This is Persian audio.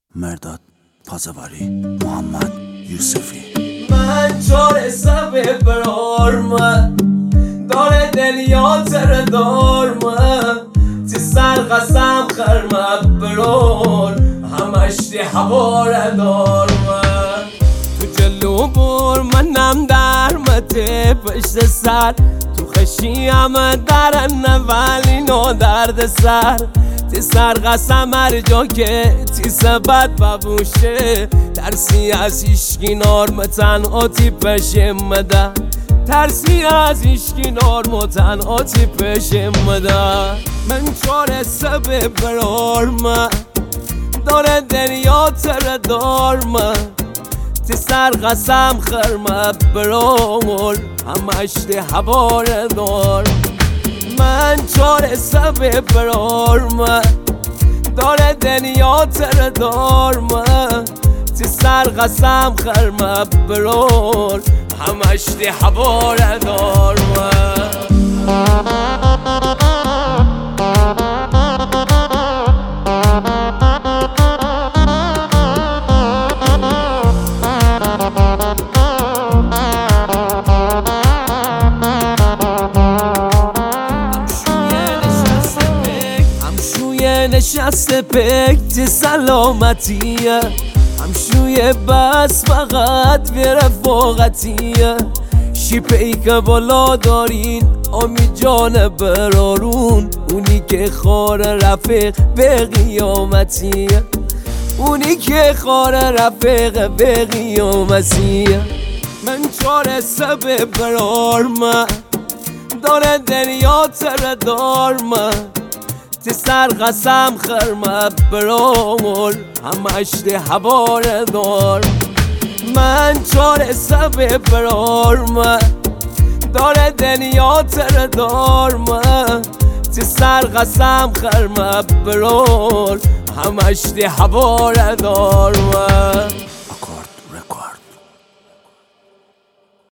مرداد پازواری محمد یوسفی من چاره سبه برارمه داره دنیا تر دارمه تی سر قسم خرمه برار همش دی حواره دارمه تو جلو بر منم درمته پشت سر تو خشی همه درنه ولی نو درد سر تی سر قسم هر جا که تی سبت ببوشه ترسی از ایشکی نارمتن آتی پشمده ترسی از ایشکی نارمتن آتی پشمده من چاره سبه برارمه داره دنیا تر دارمه تی سر قسم خرمه برامول همش دی حواره دار من چاره سبه برارمه داره دنیا تر دارمه تی سر قسم خرمه برول همش دی حواره دارمه نشسته پک تی سلامتیه همشوی بس فقط به رفاقتیه شیپی که بالا دارین آمی جان برارون اونی که خار رفیق به قیامتیه اونی که خار رفیق به قیامتیه من چاره سبه برارمه داره دنیا تر دارمه تی سر قسم خرمه برامول همش دی حواره دار من چاره سبه برارمه داره دنیا تر دارمه تی سر قسم خرمه برول همش دی حواره دارمه